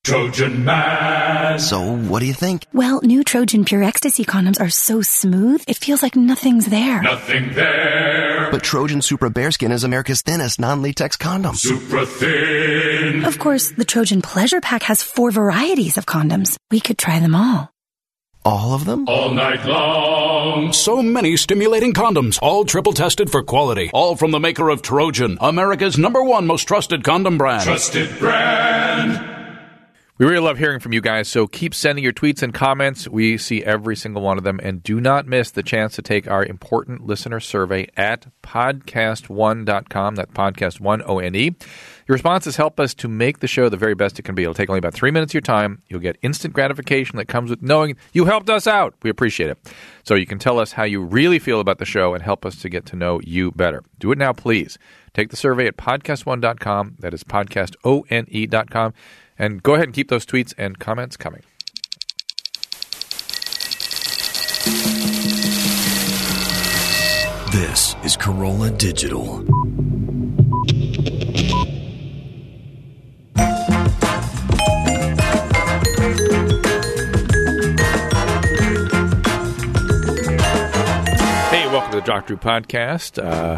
Trojan Man. So, what do you think? Well, new Trojan Pure Ecstasy condoms are so smooth, it feels like nothing's there. Nothing there. But Trojan Supra Bearskin is America's thinnest non-latex condom. Supra thin. Of course, the Trojan Pleasure Pack has 4 varieties of condoms. We could try them all. All of them? All night long. So many stimulating condoms, all triple tested for quality. All from the maker of Trojan, America's #1 most trusted condom brand. Trusted brand. We really love hearing from you guys, so keep sending your tweets and comments. We see every single one of them, and do not miss the chance to take our important listener survey at podcast1.com. That's podcast1, O-N-E. Your responses help us to make the show the very best it can be. It'll take only about 3 minutes of your time. You'll get instant gratification that comes with knowing you helped us out. We appreciate it. So you can tell us how you really feel about the show and help us to get to know you better. Do it now, please. Take the survey at podcast1.com. That is podcastone.com. And go ahead and keep those tweets and comments coming. This is Corolla Digital. Hey, welcome to the Dr. Drew Podcast.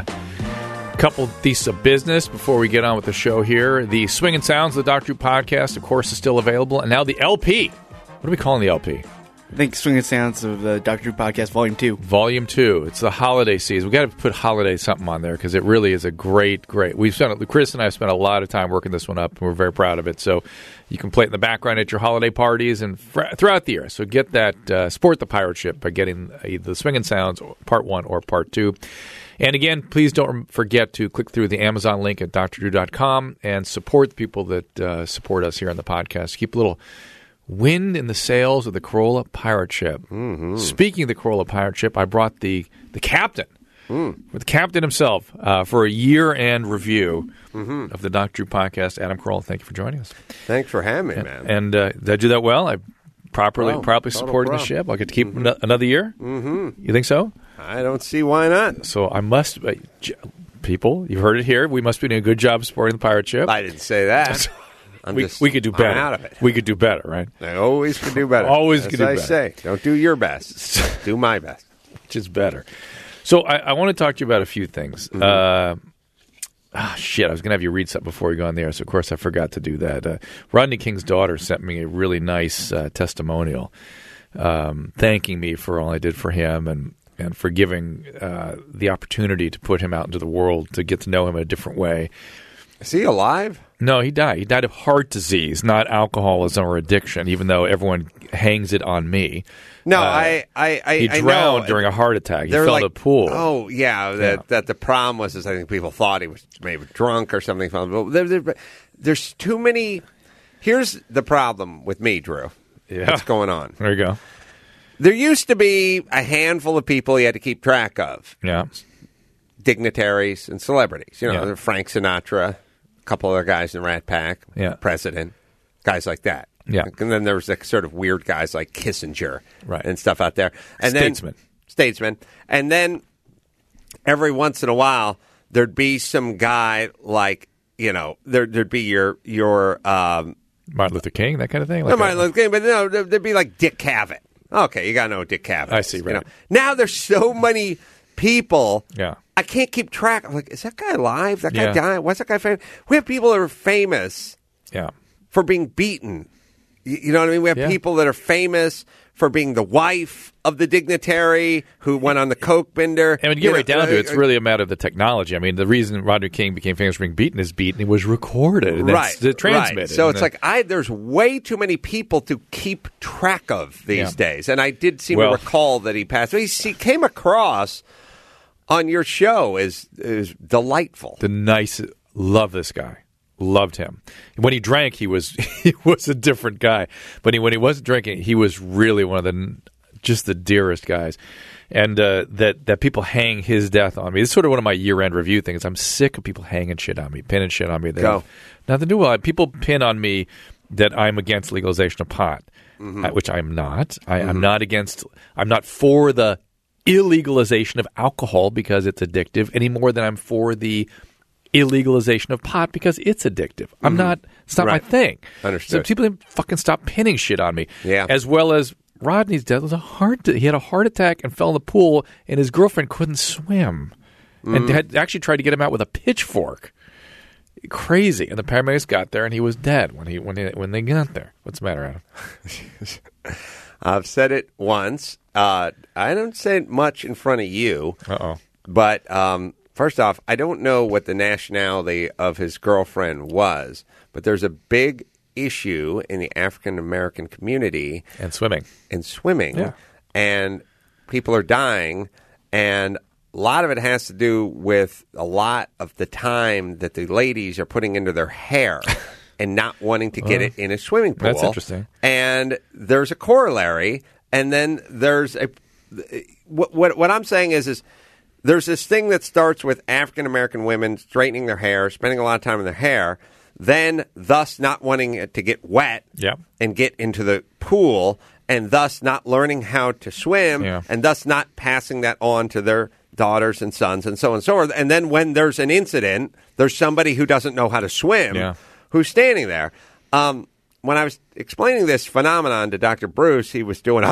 Couple pieces of business before we get on with the show here. The Swing and Sounds of the Dr. Drew Podcast, of course, is still available. And now the LP. What are we calling the LP? I think Swing and Sounds of the Dr. Drew Podcast, Volume 2. Volume 2. It's the holiday season. We've got to put holiday something on there because it really is a great. Chris and I have spent a lot of time working this one up, and we're very proud of it. So you can play it in the background at your holiday parties and throughout the year. So get that, support the pirate ship by getting the Swing and Sounds Part 1 or Part 2. And again, please don't forget to click through the Amazon link at drdrew.com and support the people that support us here on the podcast. Keep a little wind in the sails of the Corolla pirate ship. Mm-hmm. Speaking of the Corolla pirate ship, I brought the captain, the captain himself, for a year-end review of the Dr. Drew Podcast. Adam Carolla, thank you for joining us. Thanks for having me, man. And did I do that well? I properly supported the ship. I'll get to keep another year? Mm-hmm. You think so? I don't see why not. So I must, people, you've heard it here. We must be doing a good job supporting the pirate ship. I didn't say that. We could do better. I'm out of it. We could do better, right? I always could do better. Always could do better. As I say, don't do your best. Do my best. Which is better. So I want to talk to you about a few things. Mm-hmm. I was going to have you read something before we go on the air, so of course I forgot to do that. Rodney King's daughter sent me a really nice testimonial thanking me for all I did for him and for giving the opportunity to put him out into the world, to get to know him in a different way. Is he alive? No, he died. He died of heart disease, not alcoholism or addiction, even though everyone hangs it on me. No, he drowned during a heart attack. He fell in a pool. Oh, yeah. That the problem was I think people thought he was maybe drunk or something. But there's too many. Here's the problem with me, Drew. Yeah. What's going on? There you go. There used to be a handful of people you had to keep track of. Yeah. Dignitaries and celebrities. You know, Yeah. Frank Sinatra, a couple other guys in the Rat Pack, President, guys like that. Yeah. And then there was the sort of weird guys like Kissinger and stuff out there. And Statesman. And then every once in a while, there'd be some guy like, you know, there'd be your Martin Luther King, that kind of thing? No, Martin Luther King, but no, there'd be like Dick Cavett. Okay, you got to know Dick Cavett. I see, right. You know? Now there's so many people. Yeah. I can't keep track. I'm like, is that guy alive? That guy died? What's that guy famous? We have people that are famous for being beaten. You know what I mean? We have people that are famous for being the wife of the dignitary who went on the coke bender. And when you get right down to it, it's really a matter of the technology. I mean, the reason Rodney King became famous for being beaten is it was recorded and transmitted. Right. So it's like there's way too many people to keep track of these days. And I did seem to recall that he passed. He came across on your show as delightful. Love this guy. Loved him. When he drank, he was a different guy. But when he wasn't drinking, he was really one of the dearest guys. And that people hang his death on me. It's sort of one of my year-end review things. I'm sick of people hanging shit on me, pinning shit on me. Nothing to do with it. People pin on me that I'm against legalization of pot, which I'm not. I'm not against. I'm not for the illegalization of alcohol because it's addictive any more than I'm for the illegalization of pot because it's addictive. I'm not. It's not my thing. Understood. So people didn't fucking stop pinning shit on me. Yeah. As well as Rodney's death was he had a heart attack and fell in the pool, and his girlfriend couldn't swim, and had actually tried to get him out with a pitchfork. Crazy. And the paramedics got there, and he was dead when they got there. What's the matter, Adam? I've said it once. I don't say it much in front of you. Uh-oh. But first off, I don't know what the nationality of his girlfriend was, but there's a big issue in the African American community. And swimming. Yeah. And people are dying, and a lot of it has to do with a lot of the time that the ladies are putting into their hair and not wanting to get it in a swimming pool. That's interesting. And there's a corollary, and then there's a what I'm saying is there's this thing that starts with African American women straightening their hair, spending a lot of time in their hair, then thus not wanting it to get wet and get into the pool, and thus not learning how to swim, and thus not passing that on to their daughters and sons and so on and so forth. And then when there's an incident, there's somebody who doesn't know how to swim who's standing there. When I was explaining this phenomenon to Dr. Bruce, he was doing,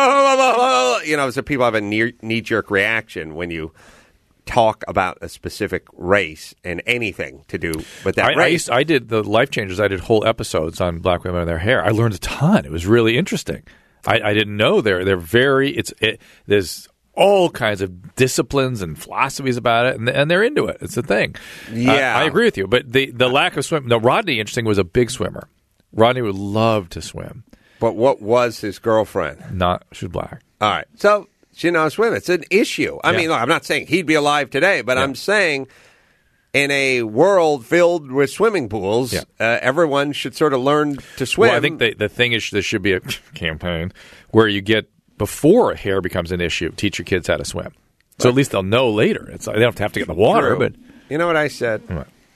so people have a knee-jerk reaction when you talk about a specific race and anything to do with that race. I did the Life Changers. I did whole episodes on black women and their hair. I learned a ton. It was really interesting. I didn't know they're very. There's all kinds of disciplines and philosophies about it, and they're into it. It's a thing. Yeah, I agree with you. But the lack of swim. No, Rodney, interesting, was a big swimmer. Rodney would love to swim. But what was his girlfriend? She was black. All right, so. She knows swim. It's an issue. I mean, look, I'm not saying he'd be alive today, but I'm saying in a world filled with swimming pools, everyone should sort of learn to swim. Well, I think the thing is there should be a campaign where you get, before hair becomes an issue, teach your kids how to swim. So at least they'll know later. They don't have to get in the water. But you know what I said?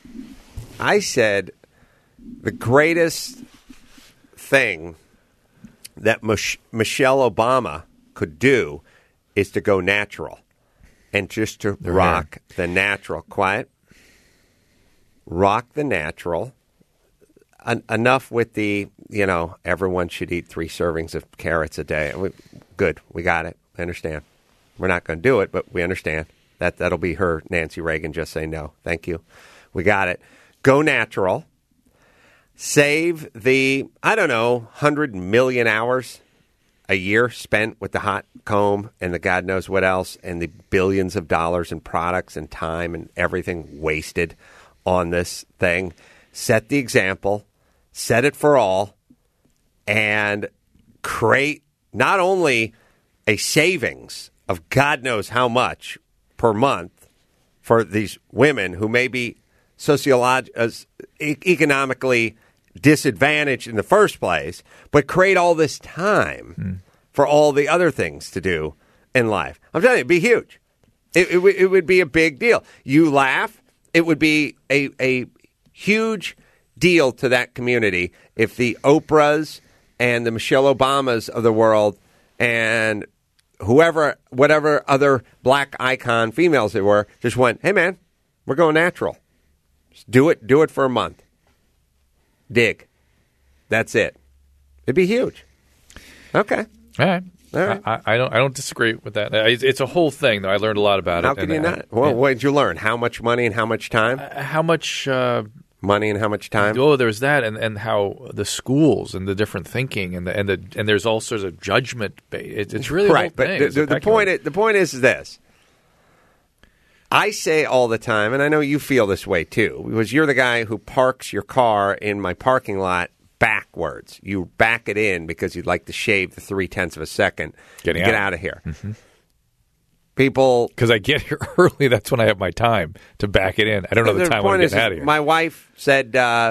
I said the greatest thing that Michelle Obama could do is to go natural and just to rock the natural. Quiet. Rock the natural. Enough with the, everyone should eat 3 servings of carrots a day. Good. We got it. I understand. We're not going to do it, but we understand. That'll be her, Nancy Reagan, just say no. Thank you. We got it. Go natural. Save the, 100 million hours a year spent with the hot comb and the God knows what else, and the billions of dollars in products and time and everything wasted on this thing. Set the example, set it for all, and create not only a savings of God knows how much per month for these women who may be economically disadvantaged in the first place, but create all this time for all the other things to do in life. I'm telling you, it'd be huge. It would be a big deal. You laugh. It would be a huge deal to that community if the Oprahs and the Michelle Obamas of the world and whatever other black icon females they were, just went, hey, man, we're going natural. Just do it for a month. Dig. That's it. It'd be huge. Okay. All right. I don't disagree with that. It's a whole thing, though. I learned a lot about it. How can you not? Well, what did you learn? How much money and how much time? How much money and how much time? Oh, there's that, and how the schools and the different thinking, and there's all sorts of judgment. It's really right. But the point is this. I say all the time, and I know you feel this way too, because you're the guy who parks your car in my parking lot backwards. You back it in because you'd like to shave the 0.3 of a second to get out of here. Mm-hmm. People, because I get here early, that's when I have my time to back it in. I don't know the time when I get out of here. My wife said,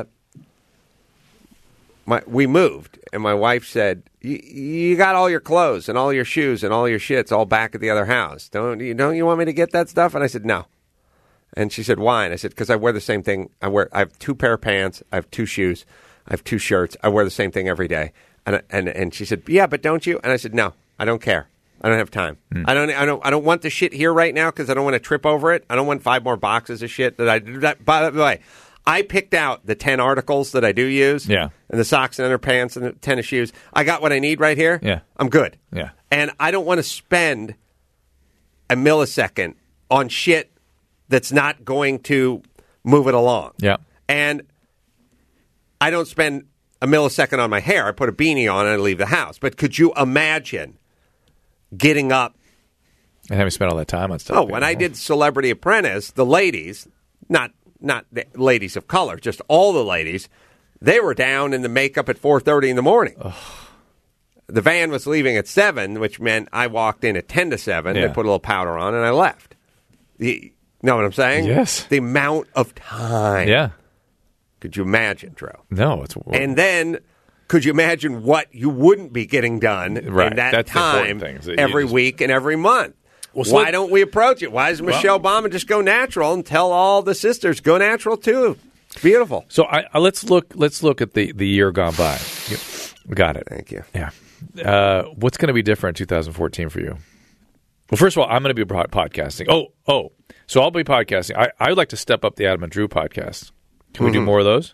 we moved, and my wife said, you got all your clothes and all your shoes and all your shit's all back at the other house. Don't you want me to get that stuff? And I said, no. And she said, why? And I said, because I wear the same thing. I have 2 pair of pants. I have 2 shoes. I have 2 shirts. I wear the same thing every day. And she said, yeah, but don't you? And I said, no, I don't care. I don't have time. I don't want the shit here right now because I don't want to trip over it. I don't want 5 more boxes of shit that I do. By the way, I picked out the 10 articles that I do use. Yeah. And the socks and underpants and the tennis shoes. I got what I need right here. Yeah. I'm good. Yeah. And I don't want to spend a millisecond on shit that's not going to move it along. Yeah. And I don't spend a millisecond on my hair. I put a beanie on and I leave the house. But could you imagine getting up and having spent all that time on stuff? Oh, when I did Celebrity Apprentice, the ladies, not the ladies of color, just all the ladies, they were down in the makeup at 4:30 in the morning. Ugh. The van was leaving at 7, which meant I walked in at 10 to 7. Yeah. They put a little powder on, and I left. You know what I'm saying? Yes. The amount of time. Yeah. Could you imagine, Drew? No. And then could you imagine what you wouldn't be getting done in that That's time that every week and every month? Well, why don't we approach it? Why does Michelle Obama just go natural and tell all the sisters go natural too? It's beautiful. So let's look at the year gone by. Got it. Thank you. Yeah. What's going to be different in 2014 for you? Well, first of all, I'm going to be podcasting. Oh. So I'll be podcasting. I would like to step up the Adam and Drew podcast. Can we do more of those?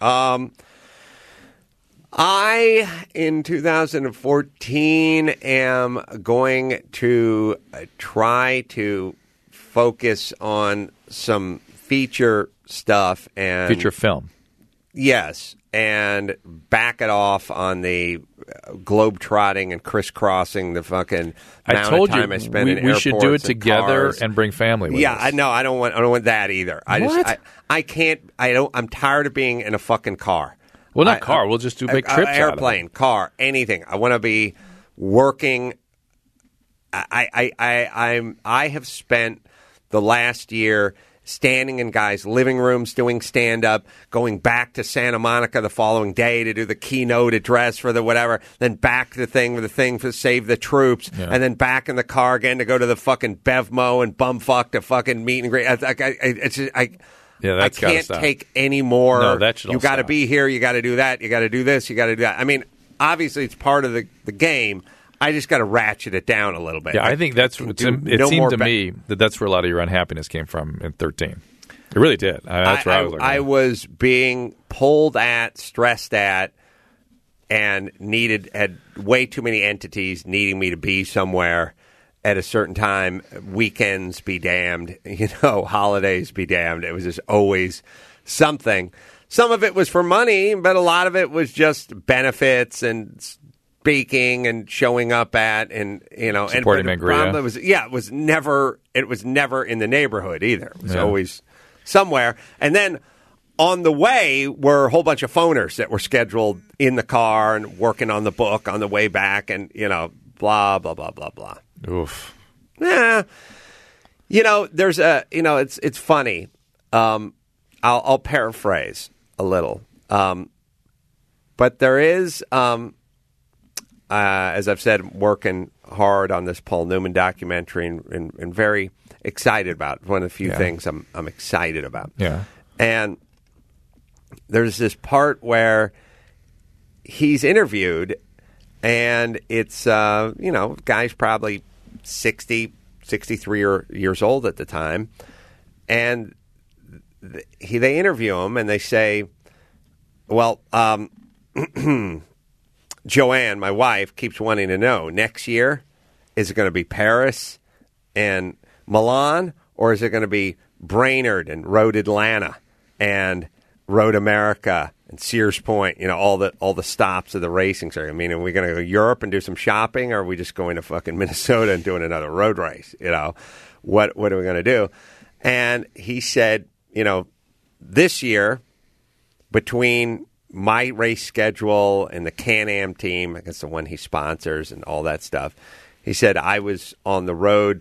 I, in 2014, am going to try to focus on some feature stuff and feature film. Yes, and back it off on the globe-trotting and crisscrossing the fucking amount of time I spend in airports. We should do it together cars. and bring family with us. I know. I don't want that either. I can't. I'm tired of being in a fucking car. Well, not car. We'll just do big trips. Airplane, car, anything. I want to be working. I have spent the last year standing in guys' living rooms doing stand-up, going back to Santa Monica the following day to do the keynote address for the whatever, then back to the thing for Save the Troops, and then back in the car again to go to the fucking Bevmo and bumfuck to fucking meet and greet. I can't take any more. No, that should all you got to stop. be here. You got to do that. You got to do this. You got to do that. I mean, obviously, it's part of the game. I just got to ratchet it down a little bit. Yeah, I think it seemed to me that that's where a lot of your unhappiness came from in 13. It really did. That's where I was. I was being pulled at, stressed at, and had way too many entities needing me to be somewhere at a certain time. Weekends be damned, holidays be damned. It was just always something. Some of it was for money, but a lot of it was just benefits and speaking and showing up at, and supporting Mangria. It was never in the neighborhood either. It was always somewhere. And then on the way were a whole bunch of phoners that were scheduled in the car and working on the book on the way back, and blah blah blah blah blah. Oof. Yeah. There's it's funny. I'll paraphrase a little. But there is, as I've said, I'm working hard on this Paul Newman documentary and very excited about it. One of the few things I'm excited about. Yeah. And there's this part where he's interviewed, and it's, guy's probably 60, 63 years old at the time. And they interview him, and they say, well, Joanne, my wife, keeps wanting to know, next year, is it going to be Paris and Milan, or is it going to be Brainerd and Road Atlanta and Road America and Sears Point, all the stops of the racing circuit? I mean, are we going to go to Europe and do some shopping, or are we just going to fucking Minnesota and doing another road race? What are we going to do? And he said, this year, between my race schedule and the Can-Am team, I guess the one he sponsors and all that stuff, he said I was on the road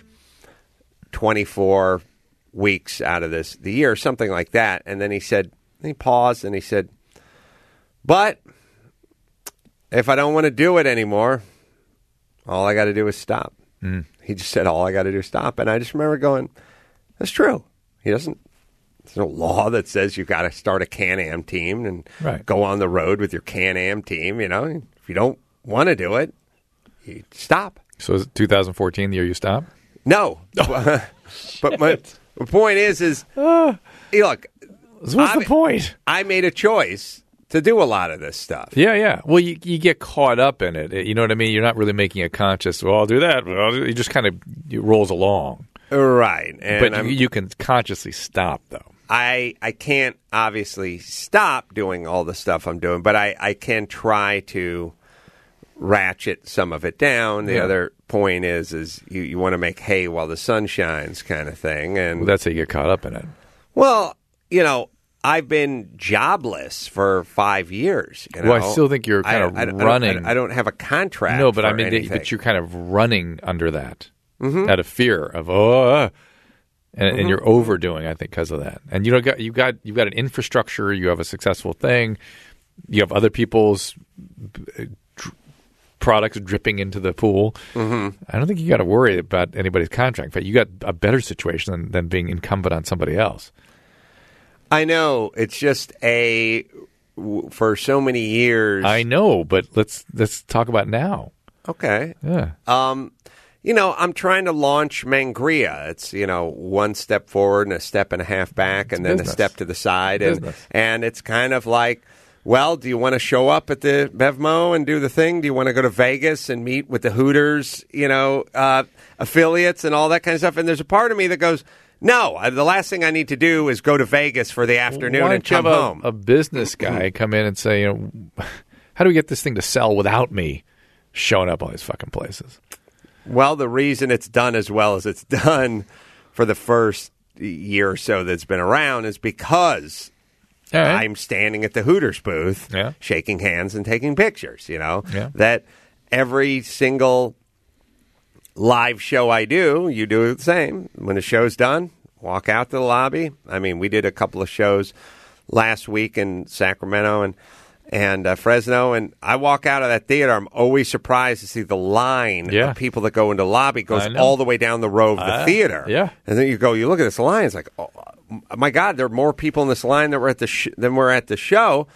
24 weeks out of the year, something like that. And then he paused and he said, but if I don't want to do it anymore, all I got to do is stop. Mm. He just said, all I got to do is stop. And I just remember going, that's true. There's no law that says you've got to start a Can-Am team and go on the road with your Can-Am team. If you don't want to do it, you stop. So is 2014 the year you stop? No. But my point is look. What's the point? I made a choice to do a lot of this stuff. Yeah. Well, you get caught up in it. You know what I mean? You're not really making a conscious, well, I'll do that. You just kind of it rolls along. Right. And but you can consciously stop, though. I can't obviously stop doing all the stuff I'm doing, but I can try to ratchet some of it down. The other point is you want to make hay while the sun shines kind of thing. And that's how you get caught up in it. Well, I've been jobless for 5 years. Well, I still think you're kind of running. I don't have a contract. No, but I mean, but you're kind of running under that out of fear of and you're overdoing. I think because of that. And you've got an infrastructure. You have a successful thing. You have other people's products dripping into the pool. Mm-hmm. I don't think you got to worry about anybody's contract. In fact, you got a better situation than being incumbent on somebody else. I know. It's just for so many years. I know, but let's talk about now. Okay. Yeah. I'm trying to launch Mangria. It's, one step forward and a step and a half back and then a step to the side. And it's kind of like, well, do you want to show up at the BevMo and do the thing? Do you want to go to Vegas and meet with the Hooters, affiliates and all that kind of stuff? And there's a part of me that goes, no, the last thing I need to do is go to Vegas for the afternoon and come home. A business guy come in and say, how do we get this thing to sell without me showing up all these fucking places? Well, the reason it's done as well as it's done for the first year or so that's been around is because I'm standing at the Hooters booth, shaking hands and taking pictures, that every single live show I do, you do the same. When the show's done, walk out to the lobby. I mean, we did a couple of shows last week in Sacramento and Fresno, and I walk out of that theater. I'm always surprised to see the line of people that go into the lobby goes all the way down the row of the theater. Yeah, and then you look at this line. It's like, oh my God, there are more people in this line than were at the show.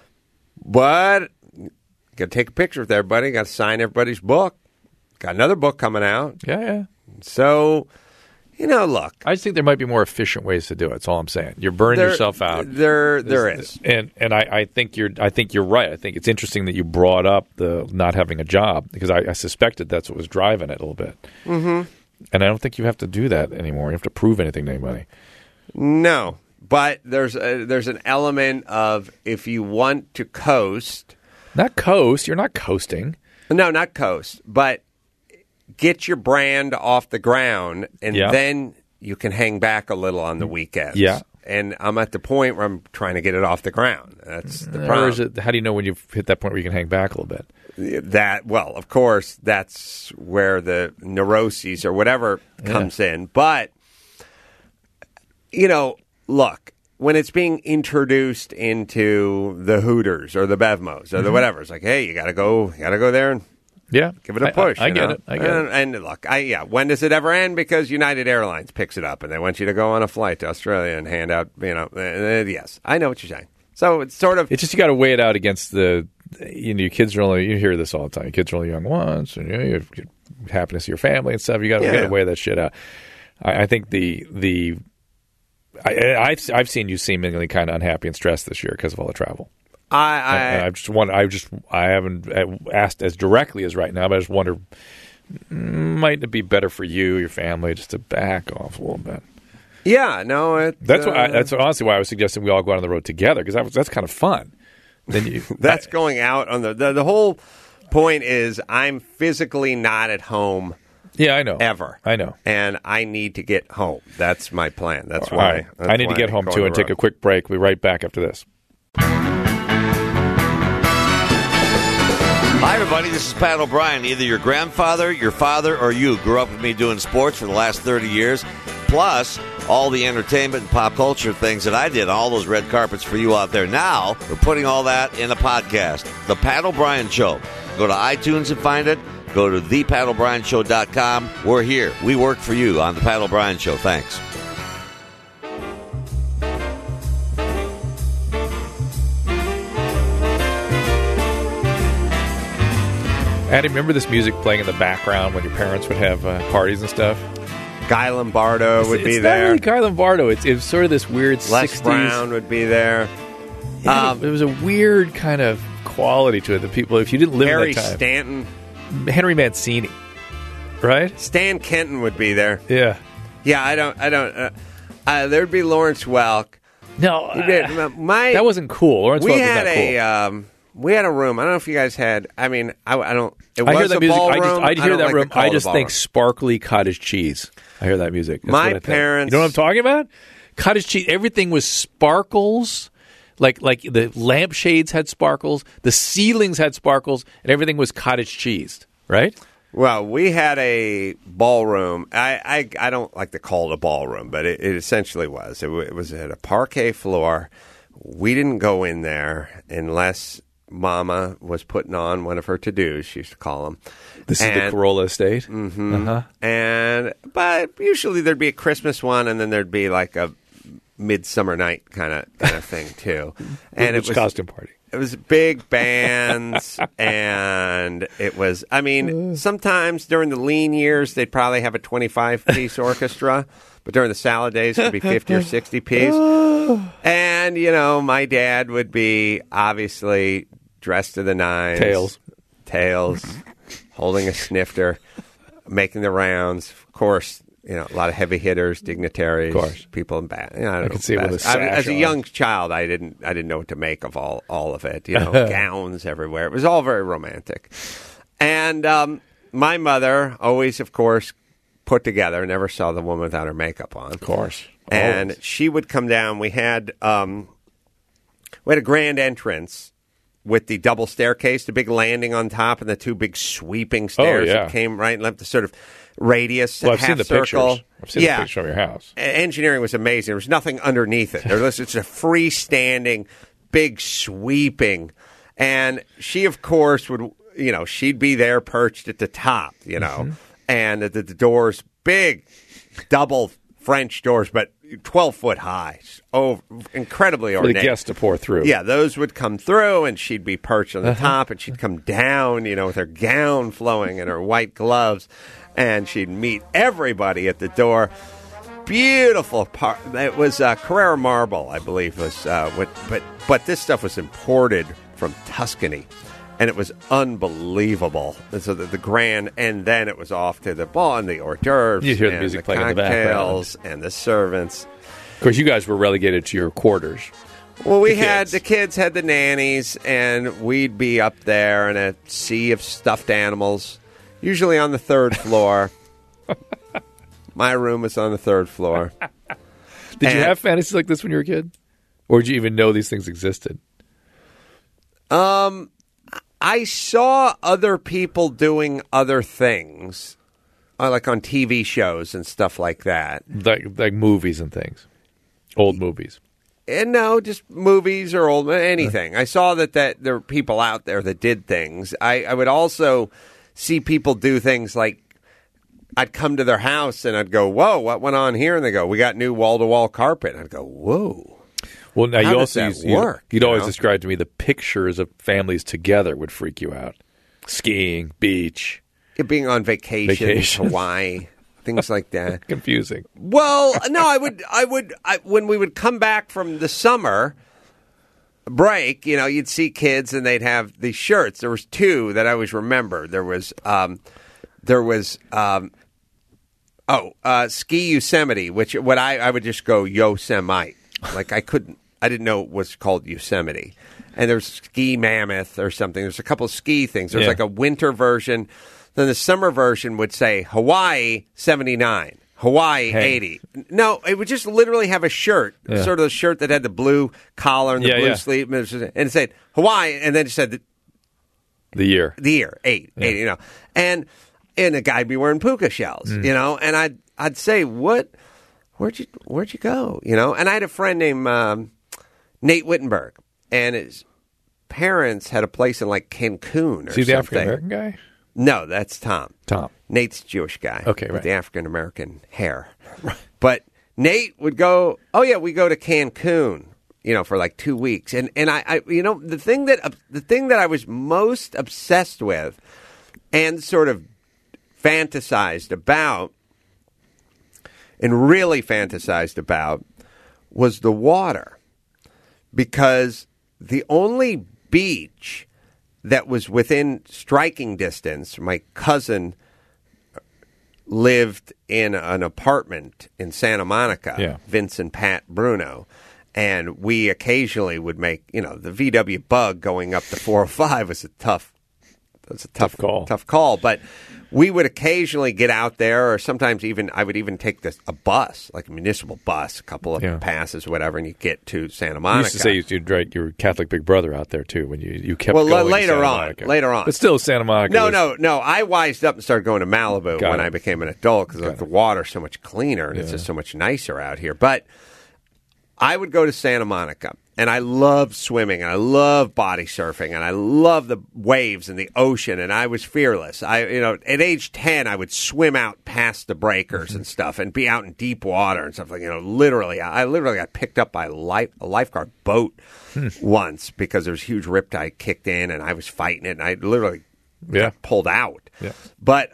But you got to take a picture with everybody. Got to sign everybody's book. Got another book coming out. Yeah. So, look. I just think there might be more efficient ways to do it. That's all I'm saying. You're burning yourself out. There is. And I think you're right. I think it's interesting that you brought up the not having a job because I suspected that's what was driving it a little bit. Mm-hmm. And I don't think you have to do that anymore. You have to prove anything to anybody. No, but there's an element of if you want to coast. Not coast. You're not coasting. No, not coast, but get your brand off the ground, and then you can hang back a little on the weekends. Yeah. And I'm at the point where I'm trying to get it off the ground. That's the problem. How do you know when you've hit that point where you can hang back a little bit? Well, of course, that's where the neuroses or whatever comes in. But, look, when it's being introduced into the Hooters or the BevMos or the whatever, it's like, hey, you got to go there and give it a push. I get it. And look, when does it ever end? Because United Airlines picks it up and they want you to go on a flight to Australia and hand out, yes, I know what you're saying. So it's sort of... It's just you got to weigh it out against the, your kids are only, you hear this all the time, your kids are only young once, and you have happiness of your family and stuff. You got to weigh that shit out. I think I've seen you seemingly kind of unhappy and stressed this year because of all the travel. I haven't asked as directly as right now, but I just wonder, might it be better for you, your family, just to back off a little bit? Yeah, no, that's honestly why I was suggesting we all go out on the road together because that's kind of fun. Then that's going out on the whole point is I'm physically not at home. Yeah, I know. Ever. I know. And I need to get home. That's my plan. That's all why. Right. I need to get home, too, and take a quick break. We'll be right back after this. Hi, everybody. This is Pat O'Brien. Either your grandfather, your father, or you grew up with me doing sports for the last 30 years, plus all the entertainment and pop culture things that I did, all those red carpets for you out there. Now, we're putting all that in a podcast, The Pat O'Brien Show. Go to iTunes and find it. Go to thepatobrianshow.com. We're here. We work for you on The Pat O'Brien Show. Thanks. Addy, remember this music playing in the background when your parents would have parties and stuff? Guy Lombardo would be it's there. Not really Guy Lombardo. It's sort of this weird Les 60s. Brown would be there. Yeah, there was a weird kind of quality to it that people, if you didn't live Harry in that time. Stanton. Henry Mancini, right? Stan Kenton would be there. Yeah. Yeah, I don't. There'd be Lawrence Welk. No, that wasn't cool. Lawrence Welk was not cool. We had a room. I don't know if you guys had. I mean, I don't. It was I hear that a music. ballroom. I hear that like room. I just think ballroom. sparkly cottage cheese. I hear that music. That's My what I think. parents. You know what I'm talking about? Cottage cheese. Everything was sparkles. Like the lampshades had sparkles, the ceilings had sparkles, and everything was cottage cheese. Right? Well, we had a ballroom. I don't like to call it a ballroom, but it essentially was. It was at a parquet floor. We didn't go in there unless Mama was putting on one of her to-dos, she used to call them. This is the Corolla estate? Mm-hmm. But usually there'd be a Christmas one, and then there'd be like a Midsummer Night kind of thing, too. And Which costume party? It was big bands, and it was, I mean, sometimes during the lean years, they'd probably have a 25-piece orchestra, but during the salad days, it could be 50 or 60 piece. And, my dad would be obviously dressed to the nines. Tails, holding a snifter, making the rounds. Of course, a lot of heavy hitters, dignitaries, people in bad. I can see it with a sash as a on. young child, I didn't know what to make of all of it. Gowns everywhere. It was all very romantic. And my mother always, of course, put together. Never saw the woman without her makeup on. Of course. And she would come down. We had a grand entrance with the double staircase, the big landing on top, and the two big sweeping stairs that came right and left the sort of radius, Well, I've half seen the circle. pictures. I've seen the picture of your house. Engineering was amazing. There was nothing underneath it. It's a freestanding, big sweeping. And she, of course, would, she'd be there perched at the top, and the doors, big, double French doors, but 12-foot high. Oh, incredibly ornate. For the guests to pour through. Yeah, those would come through, and she'd be perched on the top, and she'd come down, with her gown flowing and her white gloves, and she'd meet everybody at the door. Beautiful part. It was Carrara marble, I believe, was but this stuff was imported from Tuscany. And it was unbelievable. And so the grand, and then it was off to the ball and the hors d'oeuvres. You hear the and music the playing in the cocktails and the servants. Of course, you guys were relegated to your quarters. Well, the kids had the nannies, and we'd be up there in a sea of stuffed animals, usually on the third floor. My room was on the third floor. Did you have fantasies like this when you were a kid? Or did you even know these things existed? I saw other people doing other things, like on TV shows and stuff like that. Like movies and things. Old movies. And no, just movies or old anything. I saw that there were people out there that did things. I would also see people do things like I'd come to their house and I'd go, "Whoa, what went on here?" And they go, "We got new wall-to-wall carpet." And I'd go, "Whoa." Well, now How does that work? You'd always describe to me the pictures of families together would freak you out. Skiing, beach. Being on vacation. Hawaii, things like that. Confusing. Well, no, I would, when we would come back from the summer break, you'd see kids and they'd have these shirts. There was two that I always remember. There was Ski Yosemite, which I would just go Yosemite. Like I didn't know it was called Yosemite. And there's Ski Mammoth or something. There's a couple of ski things. There's like a winter version. Then the summer version would say Hawaii 79, Hawaii 80. No, it would just literally have a shirt, sort of a shirt that had the blue collar and the blue sleeve. And it said Hawaii, and then it said the year. The year, 8, And the guy'd be wearing puka shells, and I'd say, where'd you go? And I had a friend named Nate Wittenberg, and his parents had a place in like Cancun or Is he the something. African-American guy? No, that's Tom. Nate's a Jewish guy. Okay, right. With the African-American hair. But Nate would go, we go to Cancun, for like 2 weeks. And I the thing that I was most obsessed with and sort of fantasized about, and really fantasized about, was the water. Because the only beach that was within striking distance, my cousin lived in an apartment in Santa Monica, Vince and Pat Bruno, and we occasionally would make, the VW Bug going up the 405 was a tough call, but we would occasionally get out there, or sometimes I would even take a bus, like a municipal bus, a couple of passes, whatever, and you get to Santa Monica. You used to say you'd drag your Catholic big brother out there too when you kept going. Later on, but still Santa Monica. No. I wised up and started going to Malibu when I became an adult because the water's so much cleaner and it's just so much nicer out here. But I would go to Santa Monica. And I love swimming, and I love body surfing, and I love the waves and the ocean, and I was fearless. At age 10, I would swim out past the breakers and stuff and be out in deep water and stuff like, I literally got picked up by a lifeguard boat once because there was a huge riptide kicked in, and I was fighting it, and I literally got pulled out. Yeah. But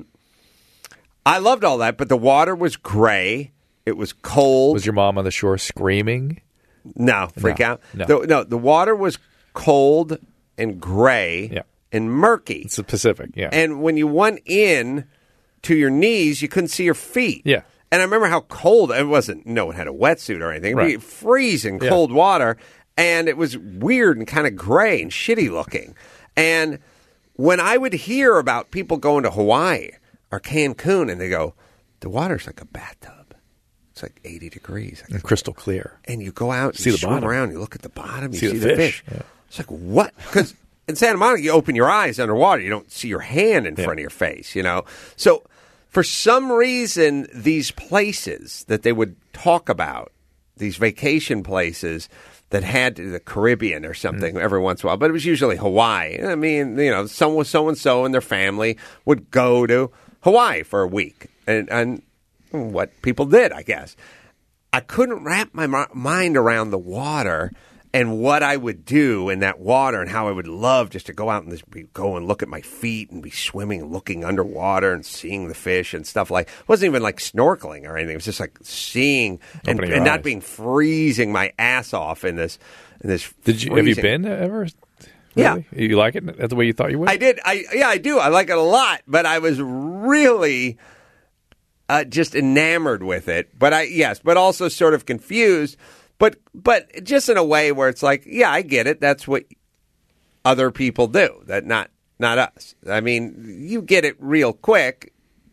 I loved all that, but the water was gray. It was cold. Was your mom on the shore screaming? No, freak out. No, the water was cold and gray and murky. It's the Pacific, And when you went in to your knees, you couldn't see your feet. Yeah. And I remember how cold it wasn't. No one had a wetsuit or anything. Right. Freezing cold water, and it was weird and kind of gray and shitty looking. And when I would hear about people going to Hawaii or Cancun, and they go, the water's like a bathtub. It's like 80 degrees. And crystal clear. And you go out and you swim around, you look at the bottom, you see the fish. Yeah. It's like, what? Because in Santa Monica, you open your eyes underwater. You don't see your hand in front of your face, So for some reason, these places that they would talk about, these vacation places that had the Caribbean or something every once in a while, but it was usually Hawaii. I mean, so-and-so and their family would go to Hawaii for a week. And what people did, I guess. I couldn't wrap my mind around the water and what I would do in that water and how I would love just to go out and go and look at my feet and be swimming and looking underwater and seeing the fish and stuff like. It wasn't even like snorkeling or anything. It was just like seeing and not being freezing my ass off in this. Have you been ever? Really? Yeah. You like it? That's the way you thought you would? I did. I do. I like it a lot, but I was really just enamored with it, but also sort of confused, but just in a way where it's like, I get it. That's what other people do. That not us. I mean, you get it real quick.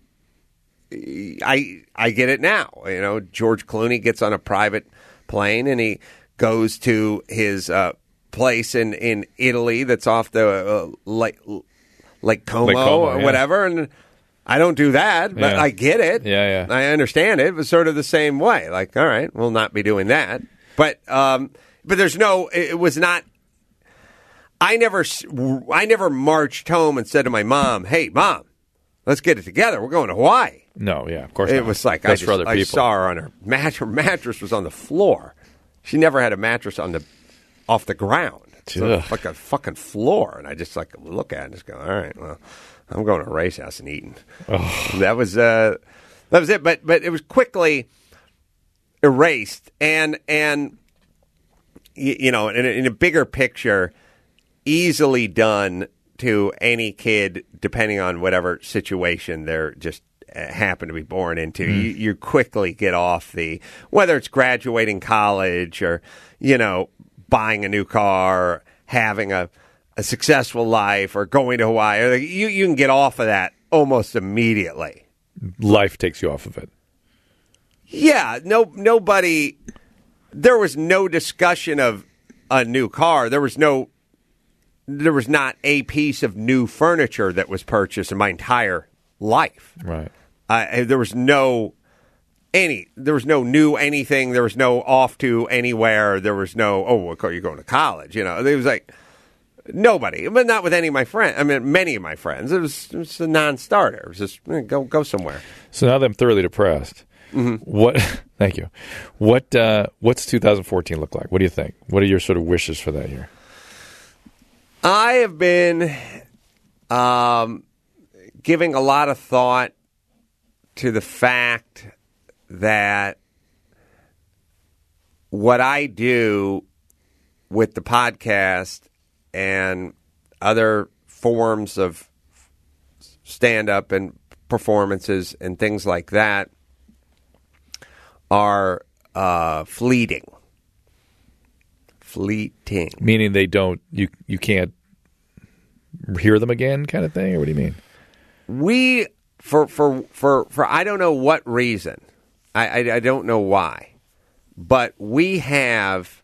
I get it now. George Clooney gets on a private plane and he goes to his place in Italy that's off the Lake Como or whatever, and I don't do that, but I get it. Yeah. I understand it. It was sort of the same way. Like, all right, we'll not be doing that. But there's no. It was not. I never marched home and said to my mom, "Hey, Mom, let's get it together. We're going to Hawaii." No, of course not. It was like I saw her on her mattress was on the floor. She never had a mattress off the ground. So like a fucking floor, and I just look at it and just go, all right, well, I'm going to a race house and eating. Oh. That was it. But it was quickly erased, and in a bigger picture, easily done to any kid, depending on whatever situation they're just happen to be born into. You quickly get off whether it's graduating college or buying a new car, or having a successful life, or going to Hawaii. You can get off of that almost immediately. Life takes you off of it. Yeah, nobody. There was no discussion of a new car. There was not a piece of new furniture that was purchased in my entire life. Right. There was no new anything. There was no off to anywhere. There was no, you're going to college. It was like nobody, but not with any of my friends. I mean, many of my friends. It was a non-starter. It was just go somewhere. So now that I'm thoroughly depressed, what? Thank you. What's 2014 look like? What do you think? What are your sort of wishes for that year? I have been giving a lot of thought to the fact that what I do with the podcast and other forms of stand-up and performances and things like that are fleeting. Meaning they don't, you can't hear them again kind of thing, or what do you mean? We, for I don't know what reason, I don't know why, but we have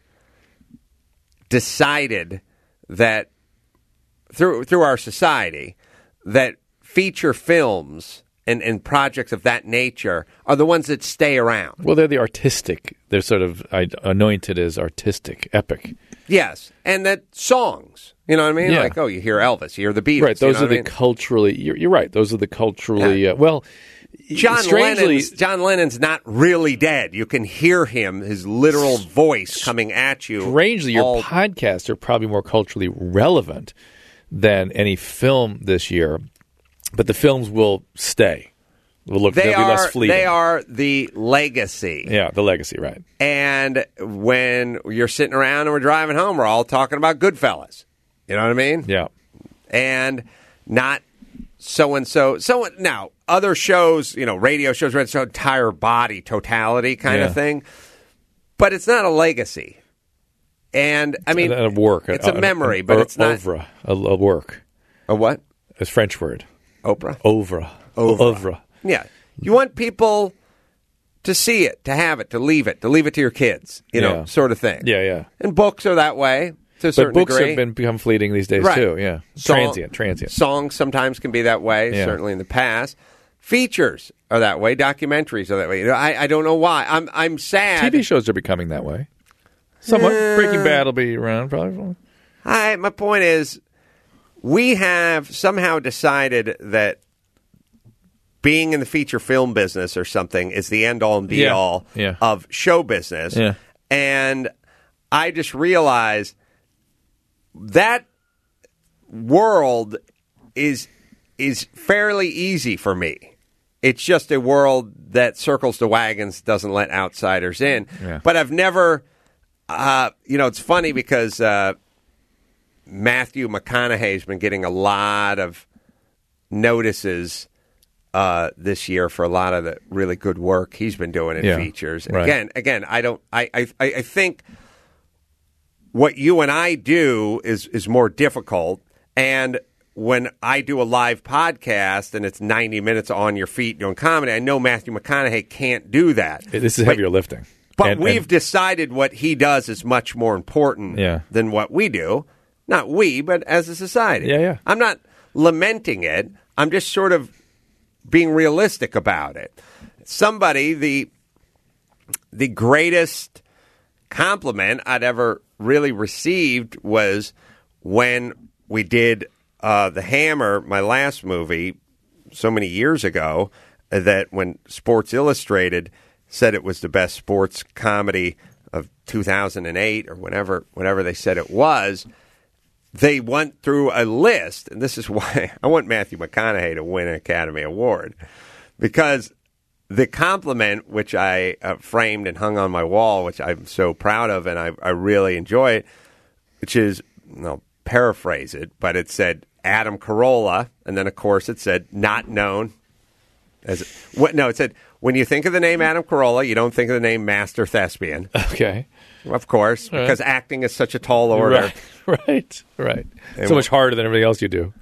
decided that through our society that feature films and projects of that nature are the ones that stay around. Well, they're the artistic. They're sort of anointed as artistic, epic. Yes, and that songs. You know what I mean? Yeah. Like, oh, you hear Elvis, you hear the Beatles. Right, those are the mean? culturally... You're right, those are the culturally... well, John Lennon's not really dead. You can hear him, his literal voice coming at you. Strangely, your podcasts are probably more culturally relevant than any film this year. But the films will stay. They'll be less fleeting. They are the legacy. Yeah, the legacy, right. And when you're sitting around and we're driving home, we're all talking about Goodfellas. You know what I mean? Yeah. And not so-and-so. Now, other shows, radio shows, it's an entire body, totality kind of thing. But it's not a legacy. And, I mean, a work. It's a memory, but it's not. A work. A what? A French word. Oprah? Oeuvre. Yeah. You want people to see it, to have it, to leave it to your kids, sort of thing. Yeah, yeah. And books are that way to a certain degree. But books have become fleeting these days, too, yeah. Transient. Songs sometimes can be that way, certainly in the past. Features are that way. Documentaries are that way. I don't know why. I'm sad. TV shows are becoming that way. Somewhat. Breaking Bad will be around, probably. My point is, we have somehow decided that being in the feature film business or something is the end-all and be-all of show business. Yeah. And I just realized that world is fairly easy for me. It's just a world that circles the wagons, doesn't let outsiders in. Yeah. But I've never, it's funny because Matthew McConaughey has been getting a lot of notices this year for a lot of the really good work he's been doing in features. Right. Again, I think what you and I do is more difficult. And when I do a live podcast and it's 90 minutes on your feet doing comedy, I know Matthew McConaughey can't do that. This is heavier lifting. But we've decided what he does is much more important than what we do. Not we, but as a society. Yeah. I'm not lamenting it. I'm just sort of being realistic about it. Somebody, the greatest compliment I'd ever really received was when we did The Hammer, my last movie, so many years ago, that when Sports Illustrated said it was the best sports comedy of 2008 or whenever they said it was, they went through a list, and this is why I want Matthew McConaughey to win an Academy Award, because the compliment, which I framed and hung on my wall, which I'm so proud of and I really enjoy it, which is, I'll paraphrase it, but it said Adam Carolla, and then, of course, it said not known as... it said, when you think of the name Adam Carolla, you don't think of the name Master Thespian. Okay. Of course, because acting is such a tall order. Right. So much harder than everything else you do.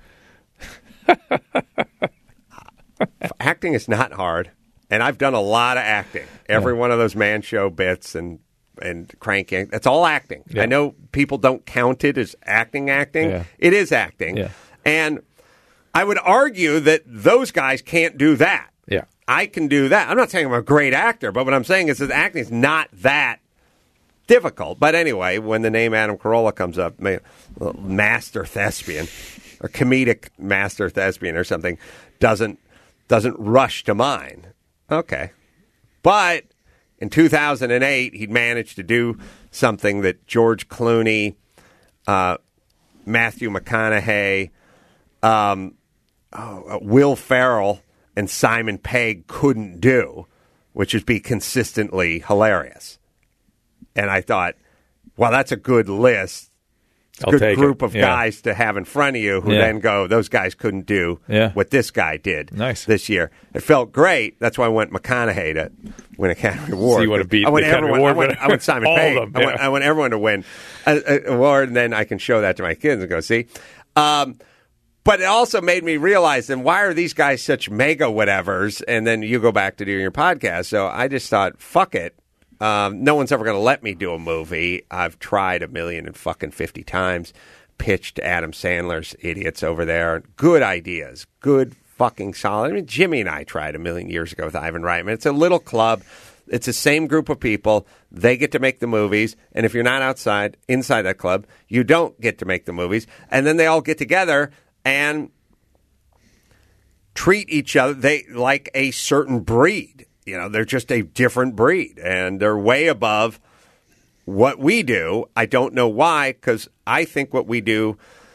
Acting is not hard, and I've done a lot of acting. Every one of those man show bits and cranking, that's all acting. Yeah. I know people don't count it as acting. Yeah. It is acting. Yeah. And I would argue that those guys can't do that. Yeah. I can do that. I'm not saying I'm a great actor, but what I'm saying is that acting is not that difficult. But anyway, when the name Adam Carolla comes up, master thespian or comedic master thespian or something doesn't rush to mind. Okay. But in 2008, he'd managed to do something that George Clooney, Matthew McConaughey, Will Ferrell and Simon Pegg couldn't do, which would be consistently hilarious. And I thought, well, that's a good list. It's a good group of guys to have in front of you who then go, those guys couldn't do what this guy did this year. It felt great. That's why I went McConaughey to win Academy Award. So you want to beat the Academy Award? I went Simon Pegg. I want everyone to win an award, and then I can show that to my kids and go, see? But it also made me realize, then why are these guys such mega whatevers? And then you go back to doing your podcast. So I just thought, fuck it. No one's ever going to let me do a movie. I've tried 1,050 times, pitched Adam Sandler's idiots over there. Good ideas. Good fucking solid. I mean, Jimmy and I tried 1,000,000 years ago with Ivan Reitman. It's a little club. It's the same group of people. They get to make the movies. And if you're not inside that club, you don't get to make the movies. And then they all get together and treat each other like a certain breed. You know, they're just a different breed, and they're way above what we do. I don't know why, because I think what we do,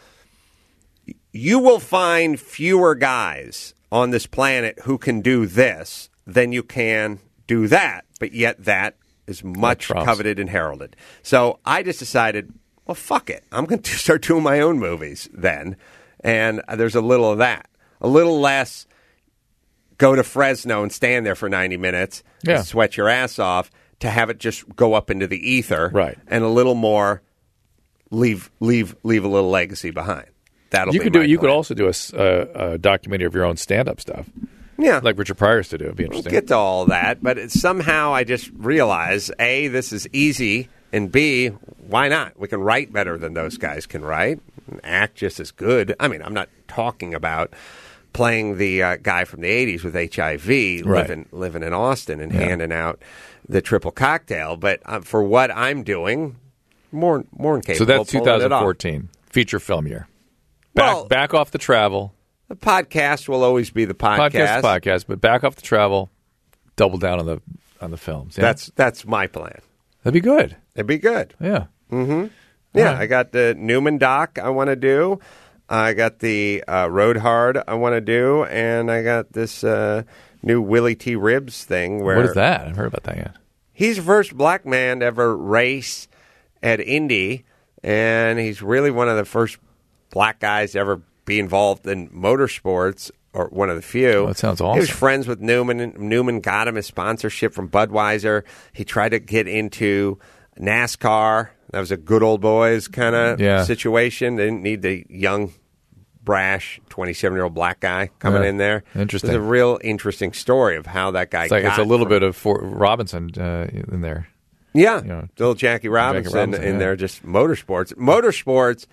you will find fewer guys on this planet who can do this than you can do that, but yet that is much coveted and heralded. So I just decided, well, fuck it. I'm going to start doing my own movies then, and there's a little of that. A little less go to Fresno and stand there for 90 minutes and sweat your ass off, to have it just go up into the ether, and a little more leave a little legacy behind. That'll be You could also do a documentary of your own stand-up stuff. Yeah. Like Richard Pryor used to do. It'd be interesting. We'll get to all that, but somehow I just realize, A, this is easy, and B, why not? We can write better than those guys can write, and act just as good. I mean, I'm not talking about playing the guy from the 80s with HIV, living in Austin and handing out the triple cocktail. But for what I'm doing, more incapable. So that's 2014, feature film year. Back off the travel. The podcast will always be the podcast. But back off the travel, double down on the films. Yeah? That's my plan. That'd be good. It'd be good. Yeah. Mm-hmm. Yeah, right. I got the Newman doc I want to do. I got the Road Hard I want to do, and I got this new Willie T. Ribbs thing. What is that? I haven't heard about that yet. He's the first black man to ever race at Indy, and he's really one of the first black guys to ever be involved in motorsports, or one of the few. Oh, that sounds awesome. He was friends with Newman, and Newman got him his sponsorship from Budweiser. He tried to get into NASCAR. That was a good old boys kind of situation. They didn't need the young, brash, 27-year-old black guy coming in there. Interesting. It's a real interesting story of how that guy it's a little bit of Robinson in there. Yeah, little Jackie Robinson in there, just motorsports. Motorsports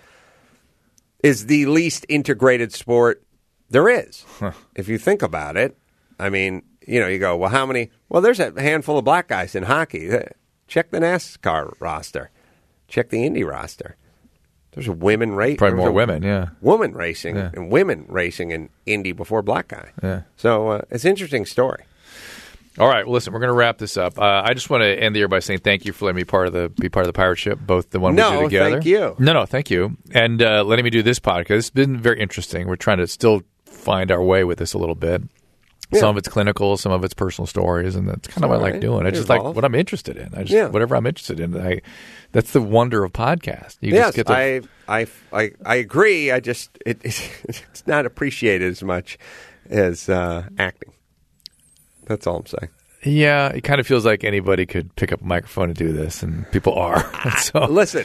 is the least integrated sport there is. If you think about it. I mean, you go, well, how many? Well, there's a handful of black guys in hockey. Check the NASCAR roster. Check the Indy roster. There's a women race. Probably more women, women racing and women racing in Indy before black guy. Yeah. So it's an interesting story. All right, well, listen, we're going to wrap this up. I just want to end the year by saying thank you for letting me be part of the pirate ship, both the one we do together. Thank you. No, thank you. And letting me do this podcast. It's been very interesting. We're trying to still find our way with this a little bit. Yeah. Some of it's clinical, some of it's personal stories, and that's kind of what I like doing. I just like what I'm interested in. Whatever I'm interested in. That's the wonder of podcast. I agree. It's not appreciated as much as acting. That's all I'm saying. Yeah, it kind of feels like anybody could pick up a microphone and do this, and people are. So. Listen.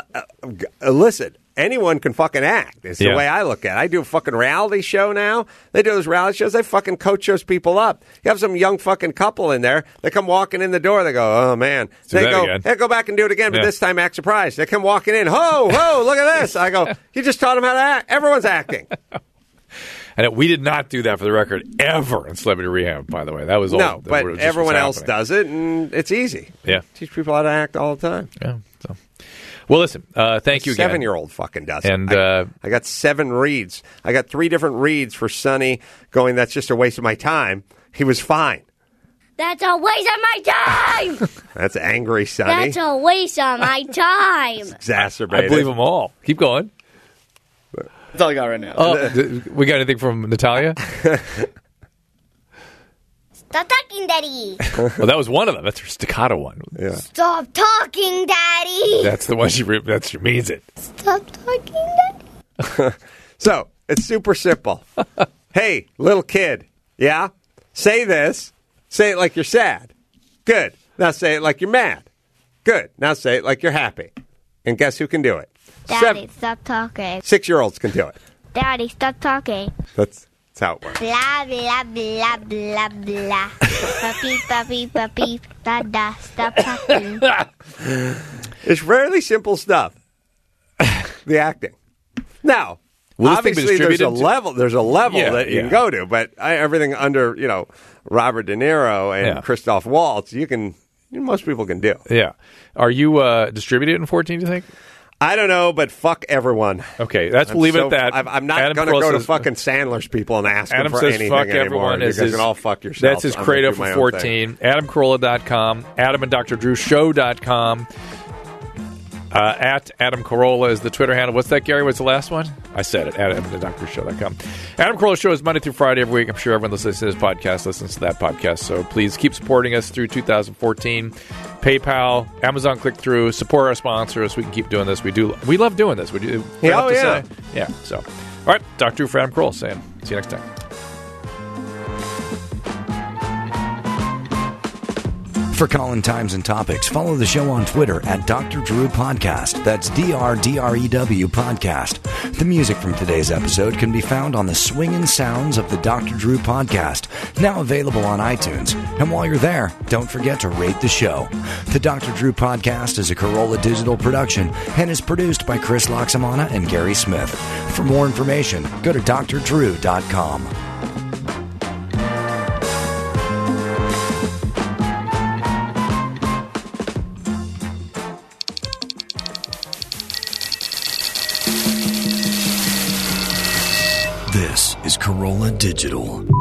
Anyone can fucking act. It's the way I look at it. I do a fucking reality show now. They do those reality shows. They fucking coach those people up. You have some young fucking couple in there. They come walking in the door. They go, oh, man. They go back and do it again, but this time act surprised. They come walking in. Ho, look at this. I go, you just taught them how to act. Everyone's acting. And we did not do that, for the record, ever in Celebrity Rehab, by the way. That was all. No, but everyone else does it, and it's easy. Yeah. Teach people how to act all the time. Yeah. So, well, listen, thank you again. 7-year-old fucking does it. And I got 7 reads. I got 3 different reads for Sonny going, that's just a waste of my time. He was fine. That's a waste of my time! That's angry, Sonny. That's a waste of my time. Exacerbated. I believe them all. Keep going. That's all I got right now. We got anything from Natalia? Stop talking, Daddy. Well, that was one of them. That's her staccato one. Yeah. Stop talking, Daddy. That's the one she means it. Stop talking, Daddy. So, it's super simple. Hey, little kid, yeah? Say this. Say it like you're sad. Good. Now say it like you're mad. Good. Now say it like you're happy. And guess who can do it? Daddy, stop talking. 6-year-olds can do it. Daddy, stop talking. That's how it works. Blah, blah, blah, blah, blah. Puppy, puppy, puppy, da, da. Stop talking. It's rarely simple stuff. The acting. Now, obviously there's a level that you can go to, but everything under, Robert De Niro and Christoph Waltz, most people can do. Yeah. Are you distributed in 14, do you think? I don't know, but fuck everyone. Okay, we'll leave it at that. I'm not going to go to fucking Sandler's people and ask them for anything fuck anymore. Everyone. You guys can all fuck yourselves. That's his credo for 14. AdamCarolla.com, AdamandDrDrewShow.com. At Adam Carolla is the Twitter handle. What's that, Gary? What's the last one? I said it. AdamandDrShow.com. Adam Carolla Show is Monday through Friday every week. I'm sure everyone listening to this podcast listens to that podcast. So please keep supporting us through 2014. PayPal, Amazon click-through, support our sponsors. We can keep doing this. We love doing this. We do. Yeah. Yeah. So, all right. Dr. Drew for Adam Carolla saying, see you next time. For Colin Times and Topics, follow the show on Twitter at Dr. Drew Podcast. That's DRDREW Podcast. The music from today's episode can be found on the Swingin' Sounds of the Dr. Drew Podcast, now available on iTunes. And while you're there, don't forget to rate the show. The Dr. Drew Podcast is a Carolla Digital production and is produced by Chris Loxamana and Gary Smith. For more information, go to drdrew.com. This is Carolla Digital.